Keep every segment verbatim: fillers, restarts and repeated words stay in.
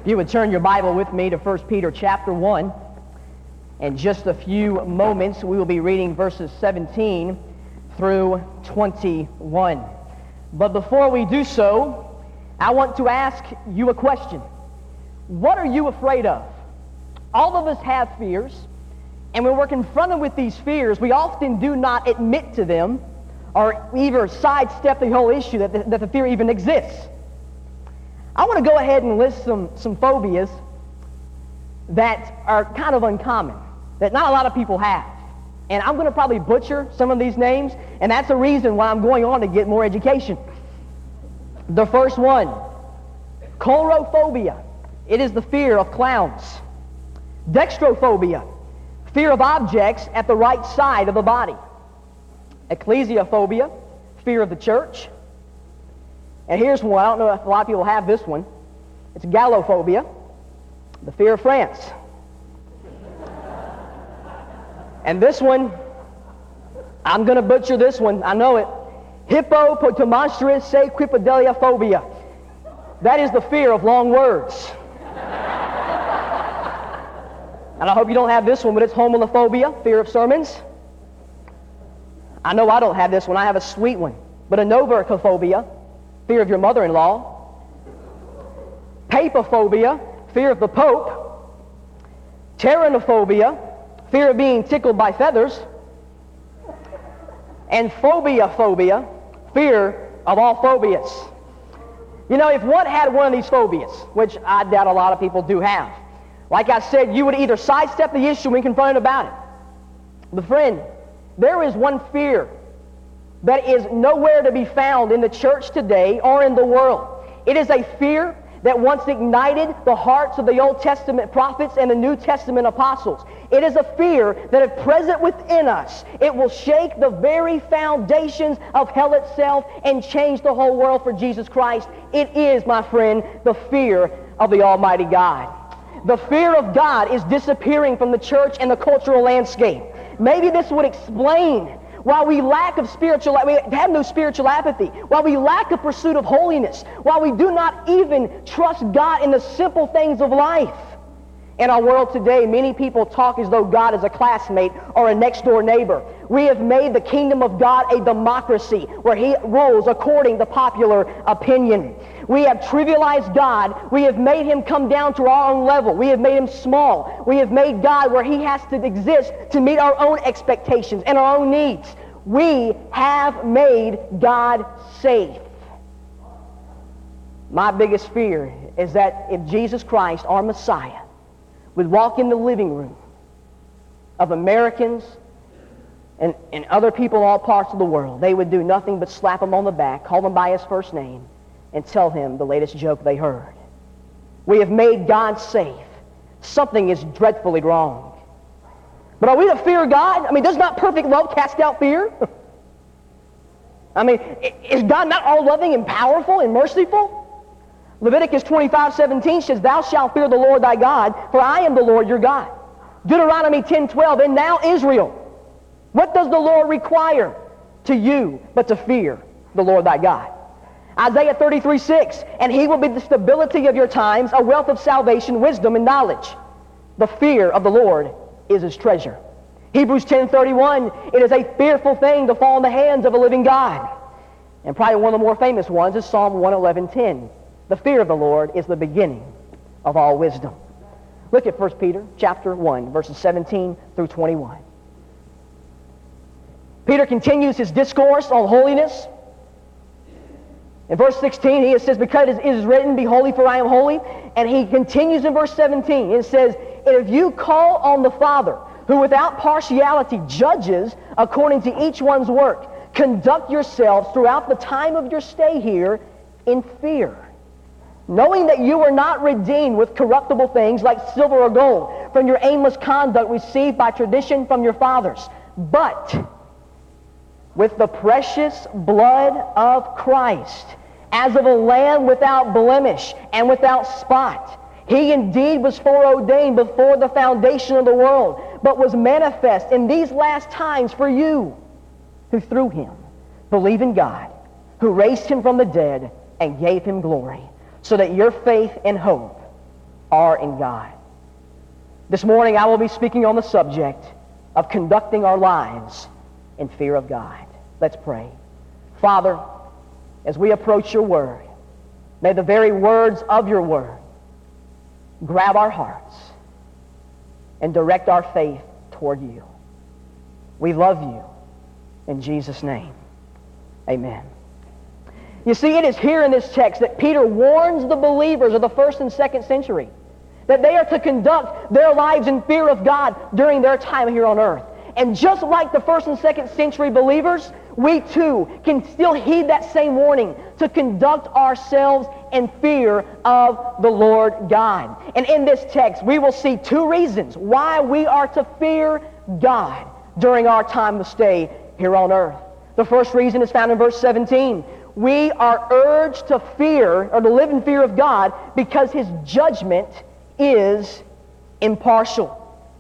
If you would turn your Bible with me to First Peter chapter one. In just a few moments, we will be reading verses seventeen through twenty-one. But before we do so, I want to ask you a question. What are you afraid of? All of us have fears, and when we're confronted with these fears, we often do not admit to them or either sidestep the whole issue that the, that the fear even exists. I want to go ahead and list some, some phobias that are kind of uncommon, that not a lot of people have. And I'm going to probably butcher some of these names, and that's the reason why I'm going on to get more education. The first one, coulrophobia. It is the fear of clowns. Dextrophobia, fear of objects at the right side of the body. Ecclesiophobia, fear of the church. And here's one, I don't know if a lot of people have this one. It's gallophobia, the fear of France. And this one, I'm going to butcher this one, I know it. Hippopotamonstrous-sequipedaliaphobia. That is the fear of long words. And I hope you don't have this one, but it's homilophobia, fear of sermons. I know I don't have this one, I have a sweet one. But anovercophobia, fear of your mother-in-law. Papophobia, fear of the Pope. Pteronophobia, fear of being tickled by feathers. And phobia-phobia, fear of all phobias. You know, if one had one of these phobias, which I doubt a lot of people do have, like I said, you would either sidestep the issue when confronted about it. But friend, there is one fear that is nowhere to be found in the church today or in the world. It is a fear that once ignited the hearts of the Old Testament prophets and the New Testament apostles. It is a fear that if present within us, it will shake the very foundations of hell itself and change the whole world for Jesus Christ. It is, my friend, the fear of the Almighty God. The fear of God is disappearing from the church and the cultural landscape. Maybe this would explain why we lack of spiritual, we have no spiritual apathy, while we lack a pursuit of holiness, while we do not even trust God in the simple things of life. In our world today, many people talk as though God is a classmate or a next-door neighbor. We have made the kingdom of God a democracy where He rules according to popular opinion. We have trivialized God. We have made Him come down to our own level. We have made Him small. We have made God where He has to exist to meet our own expectations and our own needs. We have made God safe. My biggest fear is that if Jesus Christ, our Messiah, would walk in the living room of Americans and, and other people in all parts of the world, they would do nothing but slap him on the back, call him by his first name, and tell him the latest joke they heard. We have made God safe. Something is dreadfully wrong. But are we to fear God? I mean, does not perfect love cast out fear? I mean, is God not all-loving and powerful and merciful? Leviticus twenty-five seventeen says, "Thou shalt fear the Lord thy God, for I am the Lord your God." Deuteronomy ten twelve, "And now Israel, what does the Lord require to you but to fear the Lord thy God?" Isaiah thirty-three six, "And He will be the stability of your times, a wealth of salvation, wisdom, and knowledge." The fear of the Lord is His treasure. Hebrews ten thirty-one, "It is a fearful thing to fall in the hands of a living God." And probably one of the more famous ones is Psalm one eleven ten. The fear of the Lord is the beginning of all wisdom. Look at First Peter chapter one, verses seventeen through twenty-one. Peter continues his discourse on holiness. In verse sixteen, he says, "Because it is written, be holy, for I am holy." And he continues in verse seventeen. It says, "If you call on the Father, who without partiality judges according to each one's work, conduct yourselves throughout the time of your stay here in fear, knowing that you were not redeemed with corruptible things like silver or gold from your aimless conduct received by tradition from your fathers, but with the precious blood of Christ, as of a lamb without blemish and without spot. He indeed was foreordained before the foundation of the world, but was manifest in these last times for you, who through Him believe in God, who raised Him from the dead and gave Him glory, so that your faith and hope are in God. This morning I will be speaking on the subject of conducting our lives in fear of God. Let's pray. Father, as we approach your word, may the very words of your word grab our hearts and direct our faith toward you. We love you. In Jesus' name, amen. You see, it is here in this text that Peter warns the believers of the first and second century that they are to conduct their lives in fear of God during their time here on earth. And just like the first and second century believers, we too can still heed that same warning to conduct ourselves in fear of the Lord God. And in this text, we will see two reasons why we are to fear God during our time of stay here on earth. The first reason is found in verse seventeen. We are urged to fear, or to live in fear of God, because His judgment is impartial.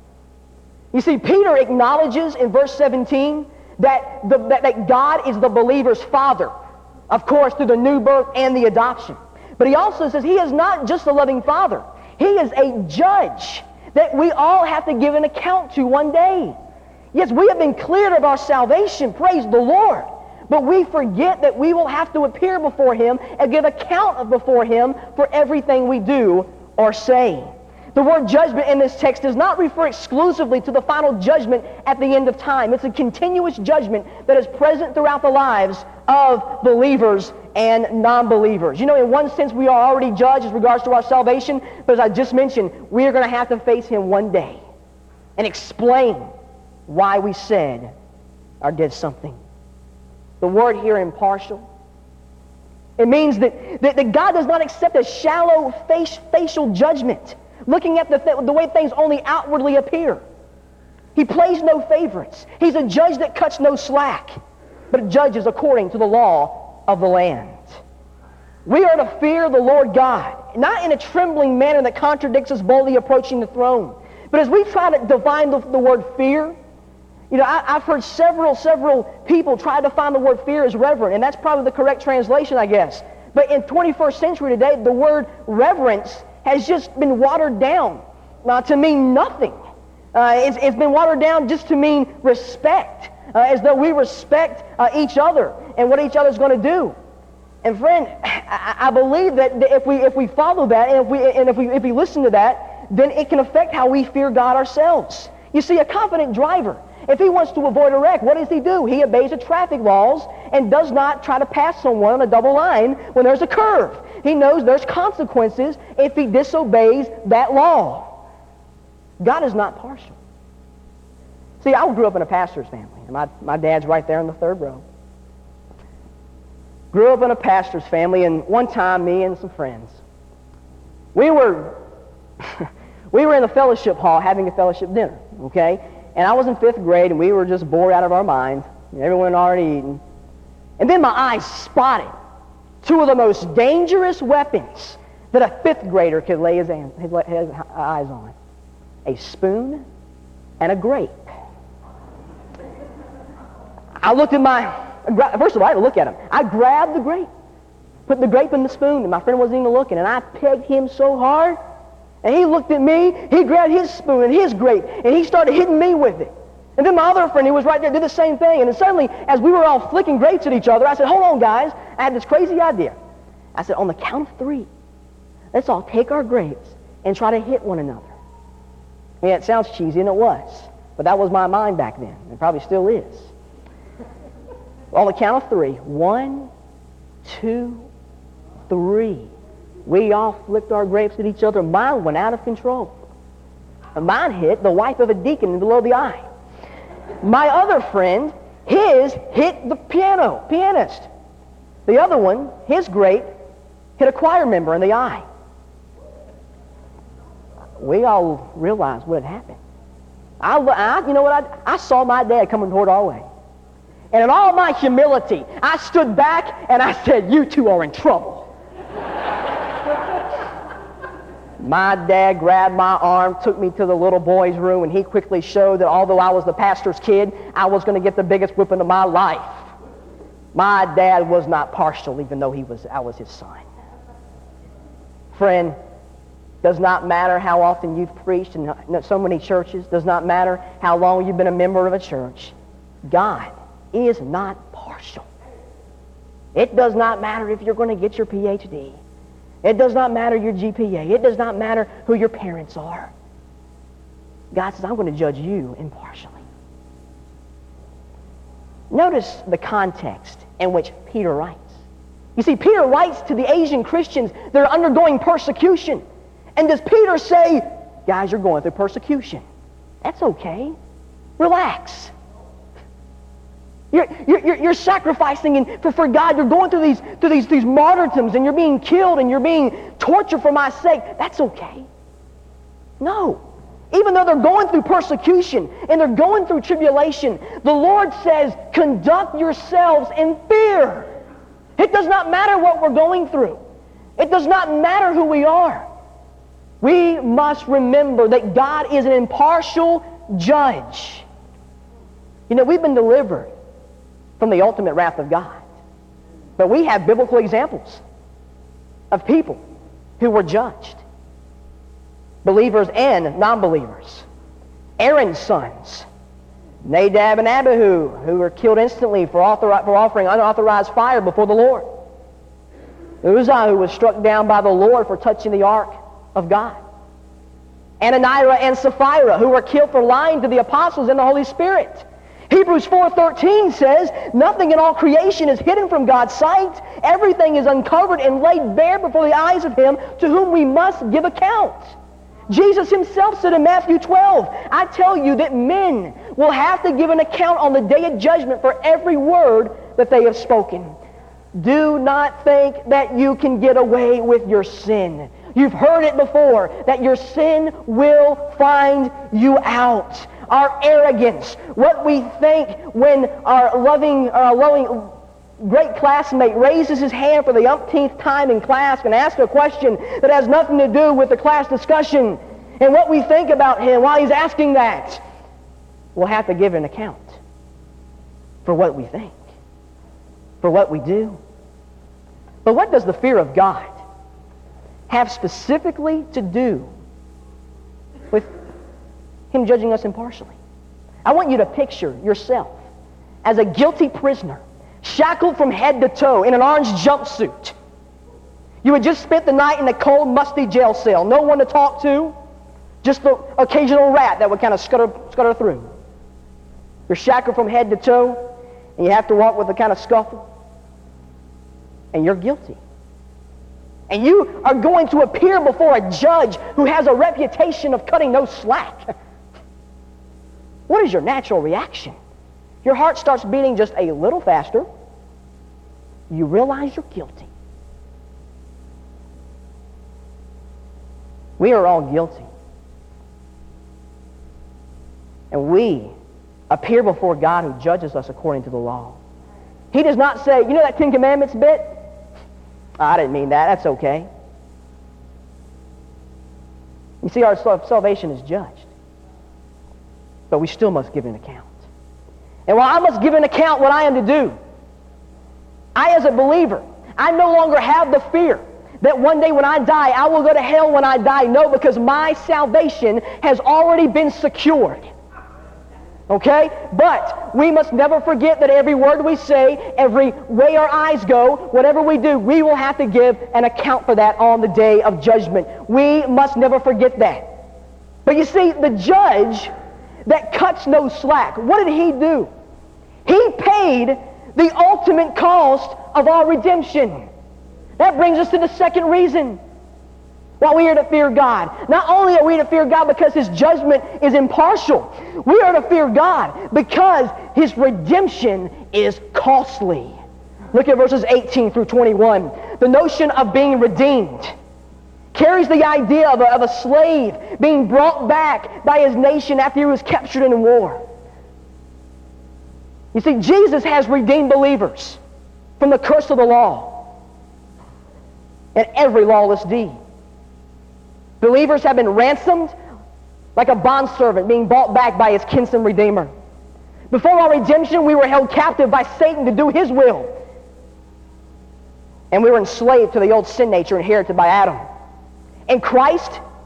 You see, Peter acknowledges in verse seventeen that, the, that, that God is the believer's father, of course, through the new birth and the adoption. But he also says He is not just a loving father. He is a judge that we all have to give an account to one day. Yes, we have been cleared of our salvation, praise the Lord. But we forget that we will have to appear before Him and give account before Him for everything we do or say. The word judgment in this text does not refer exclusively to the final judgment at the end of time. It's a continuous judgment that is present throughout the lives of believers and non-believers. You know, in one sense, we are already judged as regards to our salvation, but as I just mentioned, we are going to have to face Him one day and explain why we said or did something. The word here, impartial, it means that, that, that God does not accept a shallow face, facial judgment, looking at the, th- the way things only outwardly appear. He plays no favorites. He's a judge that cuts no slack, but judges according to the law of the land. We are to fear the Lord God, not in a trembling manner that contradicts us boldly approaching the throne, but as we try to define the, the word fear. You know, I, I've heard several, several people try to define the word fear as reverent, and that's probably the correct translation, I guess. But in twenty-first century today, the word reverence has just been watered down uh, to mean nothing. Uh, it's, it's been watered down just to mean respect, uh, as though we respect uh, each other and what each other's going to do. And friend, I, I believe that if we if we follow that and if we and if we if we listen to that, then it can affect how we fear God ourselves. You see, a confident driver, if he wants to avoid a wreck, what does he do? He obeys the traffic laws and does not try to pass someone on a double line when there's a curve. He knows there's consequences if he disobeys that law. God is not partial. See, I grew up in a pastor's family, and my, my dad's right there in the third row. Grew up in a pastor's family, and one time, me and some friends, we were we were in the fellowship hall having a fellowship dinner, okay? And I was in fifth grade, and we were just bored out of our minds. Everyone had already eaten. And then my eyes spotted two of the most dangerous weapons that a fifth grader could lay his, hand, his, his eyes on. A spoon and a grape. I looked at my... First of all, I had to look at him. I grabbed the grape, put the grape in the spoon, and my friend wasn't even looking, and I pegged him so hard. And he looked at me, he grabbed his spoon and his grape, and he started hitting me with it. And then my other friend who was right there did the same thing. And then suddenly, as we were all flicking grapes at each other, I said, hold on, guys. I had this crazy idea. I said, on the count of three, let's all take our grapes and try to hit one another. Yeah, it sounds cheesy, and it was. But that was my mind back then. It probably still is. On the count of three, one, two, three. We all flicked our grapes at each other. Mine went out of control. And mine hit the wife of a deacon below the eye. My other friend, his hit the piano, pianist. The other one, his grape, hit a choir member in the eye. We all realized what had happened. I, I you know what? I, I saw my dad coming toward our way. And in all my humility, I stood back and I said, you two are in trouble. My dad grabbed my arm, took me to the little boy's room, and he quickly showed that although I was the pastor's kid, I was going to get the biggest whipping of my life. My dad was not partial, even though he was, I was his son. Friend, Does not matter how often you've preached in so many churches. Does not matter how long you've been a member of a church. God is not partial. It does not matter if you're going to get your P H D. It does not matter your G P A. It does not matter who your parents are. God says, I'm going to judge you impartially. Notice the context in which Peter writes. You see, Peter writes to the Asian Christians that are undergoing persecution. And does Peter say, guys, you're going through persecution? That's okay. Relax. You're, you're, you're sacrificing and for, for God. You're going through these, through these, these martyrdoms, and you're being killed and you're being tortured for my sake. That's okay. No. Even though they're going through persecution and they're going through tribulation, the Lord says, conduct yourselves in fear. It does not matter what we're going through. It does not matter who we are. We must remember that God is an impartial judge. You know, we've been delivered from the ultimate wrath of God. But we have biblical examples of people who were judged. Believers and non-believers. Aaron's sons, Nadab and Abihu, who were killed instantly for, author- for offering unauthorized fire before the Lord. Uzzah, who was struck down by the Lord for touching the ark of God. Ananias and Sapphira, who were killed for lying to the apostles and the Holy Spirit. Hebrews four thirteen says, nothing in all creation is hidden from God's sight. Everything is uncovered and laid bare before the eyes of Him to whom we must give account. Jesus Himself said in Matthew twelve, I tell you that men will have to give an account on the day of judgment for every word that they have spoken. Do not think that you can get away with your sin. You've heard it before, that your sin will find you out. Our arrogance, what we think when our loving, our loving great classmate raises his hand for the umpteenth time in class and asks a question that has nothing to do with the class discussion, and what we think about him while he's asking that, we'll have to give an account for what we think, for what we do. But what does the fear of God have specifically to do with Him judging us impartially? I want you to picture yourself as a guilty prisoner, shackled from head to toe in an orange jumpsuit. You had just spent the night in a cold, musty jail cell. No one to talk to, just the occasional rat that would kind of scutter, scutter through. You're shackled from head to toe, and you have to walk with a kind of scuffle. And you're guilty. And you are going to appear before a judge who has a reputation of cutting no slack. What is your natural reaction? Your heart starts beating just a little faster. You realize you're guilty. We are all guilty. And we appear before God who judges us according to the law. He does not say, you know that Ten Commandments bit? Oh, I didn't mean that. That's okay. You see, our salvation is judged. But we still must give an account. And while I must give an account what I am to do, I as a believer, I no longer have the fear that one day when I die, I will go to hell when I die. No, because my salvation has already been secured. Okay? But we must never forget that every word we say, every way our eyes go, whatever we do, we will have to give an account for that on the day of judgment. We must never forget that. But you see, the judge that cuts no slack, what did he do? He paid the ultimate cost of our redemption. That brings us to the second reason why we are to fear God. Not only are we to fear God because His judgment is impartial, we are to fear God because His redemption is costly. Look at verses eighteen through twenty-one. The notion of being redeemed carries the idea of a, of a slave being brought back by his nation after he was captured in war. You see, Jesus has redeemed believers from the curse of the law and every lawless deed. Believers have been ransomed like a bondservant being bought back by his kinsman redeemer. Before our redemption, we were held captive by Satan to do his will. And we were enslaved to the old sin nature inherited by Adam. In Christ,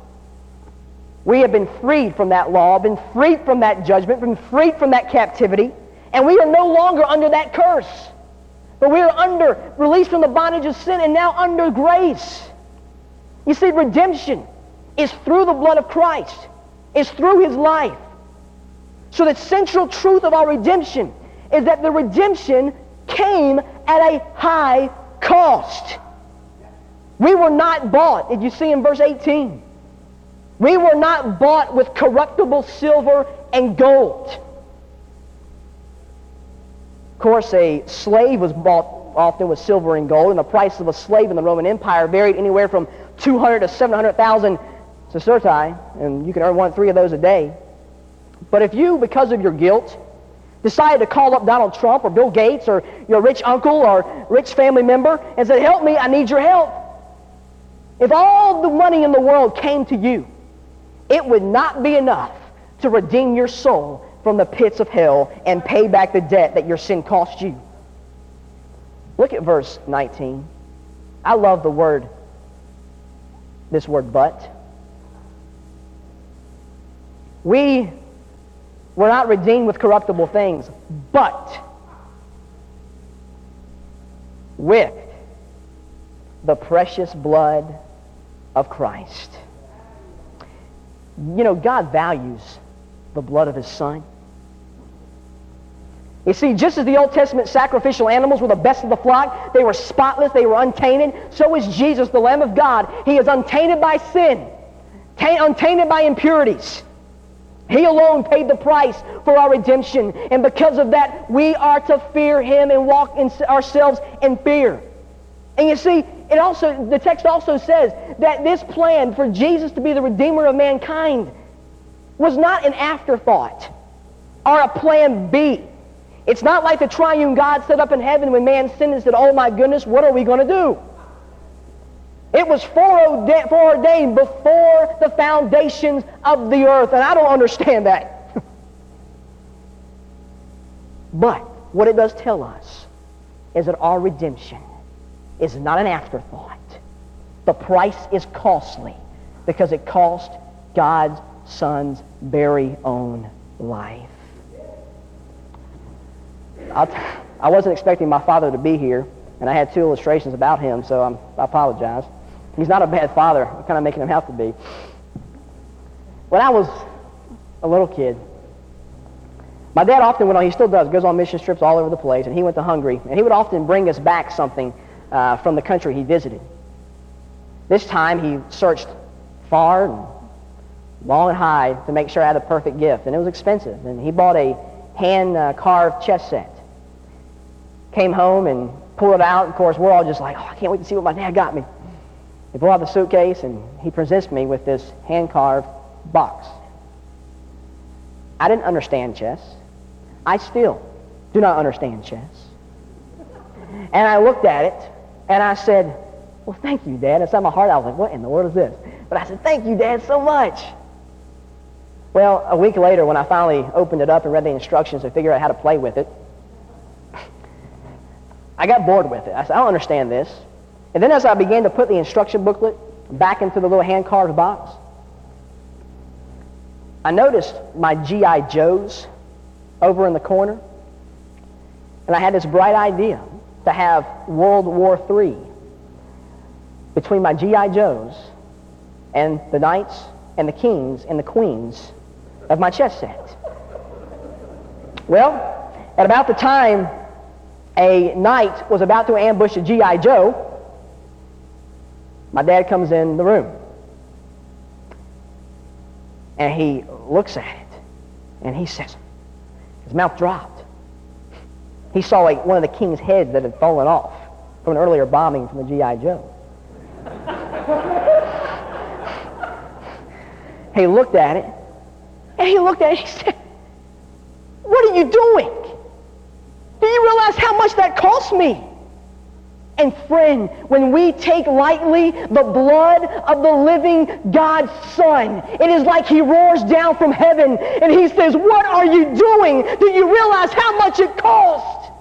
We have been freed from that law, been freed from that judgment, been freed from that captivity, and we are no longer under that curse. But we are under, released from the bondage of sin, and now under grace. You see, redemption is through the blood of Christ. It's through His life. So the central truth of our redemption is that the redemption came at a high cost. We were not bought. Did you see in verse eighteen? We were not bought with corruptible silver and gold. Of course, a slave was bought often with silver and gold, and the price of a slave in the Roman Empire varied anywhere from two hundred to seven hundred thousand sestertii, and you can earn one or three of those a day. But if you, because of your guilt, decided to call up Donald Trump or Bill Gates or your rich uncle or rich family member and said, "Help me, I need your help," if all the money in the world came to you, it would not be enough to redeem your soul from the pits of hell and pay back the debt that your sin cost you. Look at verse nineteen. I love the word, this word "but." We were not redeemed with corruptible things, but with the precious blood of Christ. You know, God values the blood of His Son. You see, just as the Old Testament sacrificial animals were the best of the flock, they were spotless, they were untainted, so is Jesus, the Lamb of God. He is untainted by sin, untainted by impurities. He alone paid the price for our redemption, and because of that, we are to fear Him and walk in ourselves in fear. And you see, it also, the text also says that this plan for Jesus to be the Redeemer of mankind was not an afterthought or a plan B. It's not like the triune God set up in heaven when man sinned and said, "Oh my goodness, what are we going to do?" It was foreordained before the foundations of the earth, and I don't understand that. But what it does tell us is that our redemption is not an afterthought. The price is costly because it cost God's Son's very own life. I'll t- I wasn't expecting my father to be here, and I had two illustrations about him, so I'm, I apologize. He's not a bad father. I'm kind of making him have to be. When I was a little kid, my dad often went on, he still does, goes on mission trips all over the place, and he went to Hungary, and he would often bring us back something uh, from the country he visited. This time he searched far and long and high to make sure I had the perfect gift, and it was expensive, and he bought a hand-carved uh, chess set. Came home and pulled it out. Of course, we're all just like, "Oh, I can't wait to see what my dad got me." He pulled out the suitcase, and he presents me with this hand-carved box. I didn't understand chess. I still do not understand chess. And I looked at it, and I said, "Well, thank you, Dad." Inside my heart, I was like, "What in the world is this?" But I said, "Thank you, Dad, so much." Well, a week later, when I finally opened it up and read the instructions to figure out how to play with it, I got bored with it. I said, "I don't understand this." And then as I began to put the instruction booklet back into the little hand-carved box, I noticed my G I Joes over in the corner, and I had this bright idea to have World War Three between my G I Joes and the knights and the kings and the queens of my chess set. Well, at about the time a knight was about to ambush a G I Joe, my dad comes in the room, and he looks at it, and he says, his mouth dropped. He saw like one of the king's heads that had fallen off from an earlier bombing from the G I Joe. He looked at it, and he looked at it, and he said, "What are you doing? Do you realize how much that cost me?" And friend, when we take lightly the blood of the living God's Son, it is like He roars down from heaven and He says, "What are you doing? Do you realize how much it cost?"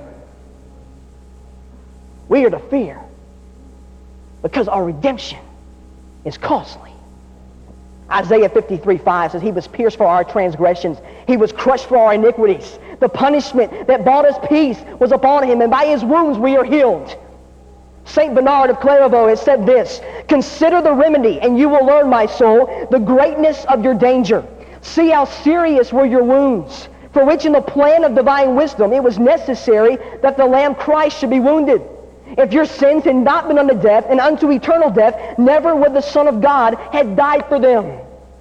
We are to fear because our redemption is costly. Isaiah fifty-three five says, He was pierced for our transgressions. He was crushed for our iniquities. The punishment that brought us peace was upon Him, and by His wounds we are healed. Saint Bernard of Clairvaux has said this, Consider the remedy, and you will learn, my soul, the greatness of your danger. See how serious were your wounds, for which in the plan of divine wisdom it was necessary that the Lamb Christ should be wounded. If your sins had not been unto death and unto eternal death, never would the Son of God have died for them.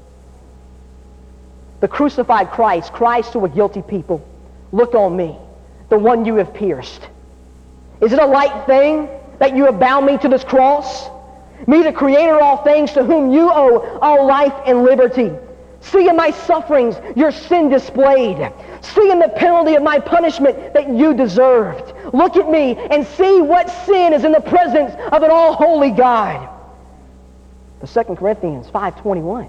The crucified Christ cries to a guilty people, Look on me, the one you have pierced. Is it a light thing that you have bound me to this cross? Me, the Creator of all things, to whom you owe all life and liberty. See in my sufferings your sin displayed. See in the penalty of my punishment that you deserved. Look at me and see what sin is in the presence of an all-holy God. The Second Corinthians five twenty-one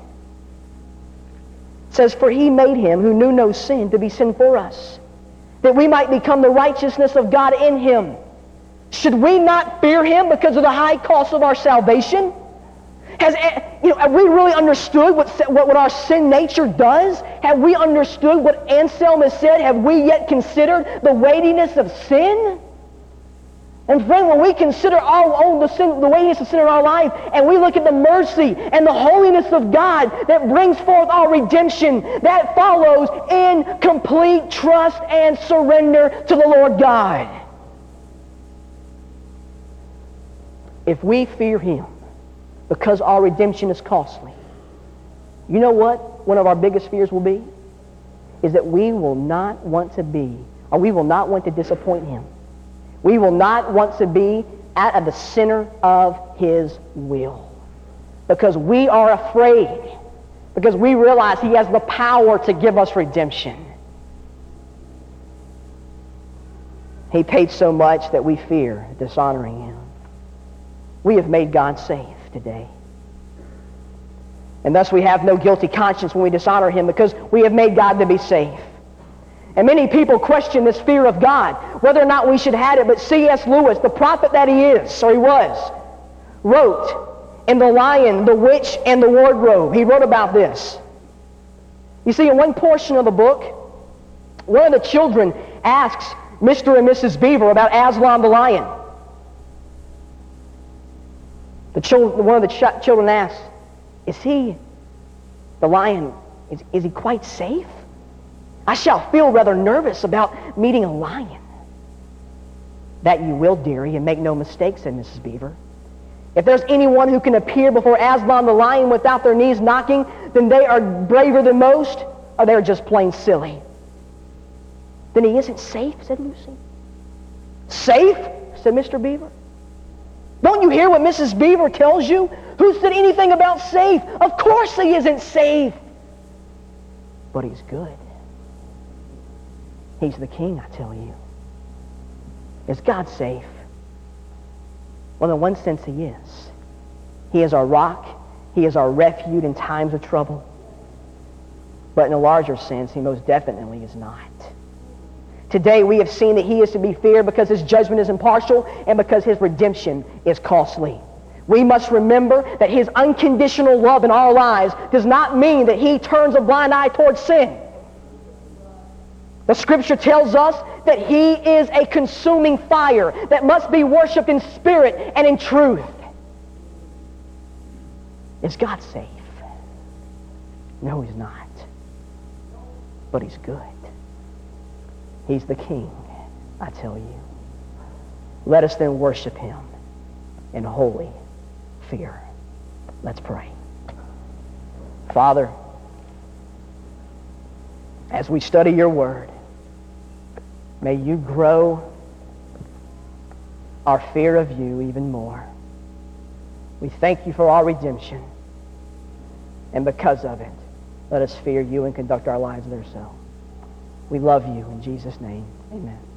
says, For He made Him who knew no sin to be sin for us, that we might become the righteousness of God in Him. Should we not fear Him because of the high cost of our salvation? Has, you know, have we really understood what, what, what our sin nature does? Have we understood what Anselm has said? Have we yet considered the weightiness of sin? And friend, when we consider all, all the, sin, the weightiness of sin in our life, and we look at the mercy and the holiness of God that brings forth our redemption, that follows in complete trust and surrender to the Lord God. If we fear Him, because our redemption is costly, you know what one of our biggest fears will be? Is that we will not want to be, or we will not want to disappoint Him. We will not want to be at the center of His will. Because we are afraid. Because we realize He has the power to give us redemption. He paid so much that we fear dishonoring Him. We have made God safe today. And thus we have no guilty conscience when we dishonor Him, because we have made God to be safe. And many people question this fear of God, whether or not we should have it. But C S Lewis, the prophet that he is, or he was, wrote in The Lion, the Witch, and the Wardrobe. He wrote about this. You see, in one portion of the book, one of the children asks Mister and Missus Beaver about Aslan the lion. The children, one of the ch- children asks, is he, the lion, is, is he quite safe? I shall feel rather nervous about meeting a lion. That you will, dearie, and make no mistake, said Missus Beaver. If there's anyone who can appear before Aslan the lion without their knees knocking, then they are braver than most, or they're just plain silly. Then he isn't safe, said Lucy. Safe? Said Mister Beaver. Don't you hear what Missus Beaver tells you? Who said anything about safe? Of course he isn't safe. But he's good. He's the king, I tell you. Is God safe? Well, in one sense he is. He is our rock. He is our refuge in times of trouble. But in a larger sense, he most definitely is not. Today we have seen that he is to be feared because his judgment is impartial and because his redemption is costly. We must remember that his unconditional love in our lives does not mean that he turns a blind eye towards sin. The Scripture tells us that he is a consuming fire that must be worshipped in spirit and in truth. Is God safe? No, he's not. But he's good. He's the King, I tell you. Let us then worship him in holy fear. Let's pray. Father, as we study your word, may you grow our fear of you even more. We thank you for our redemption. And because of it, let us fear you and conduct our lives there so. We love you in Jesus' name. Amen.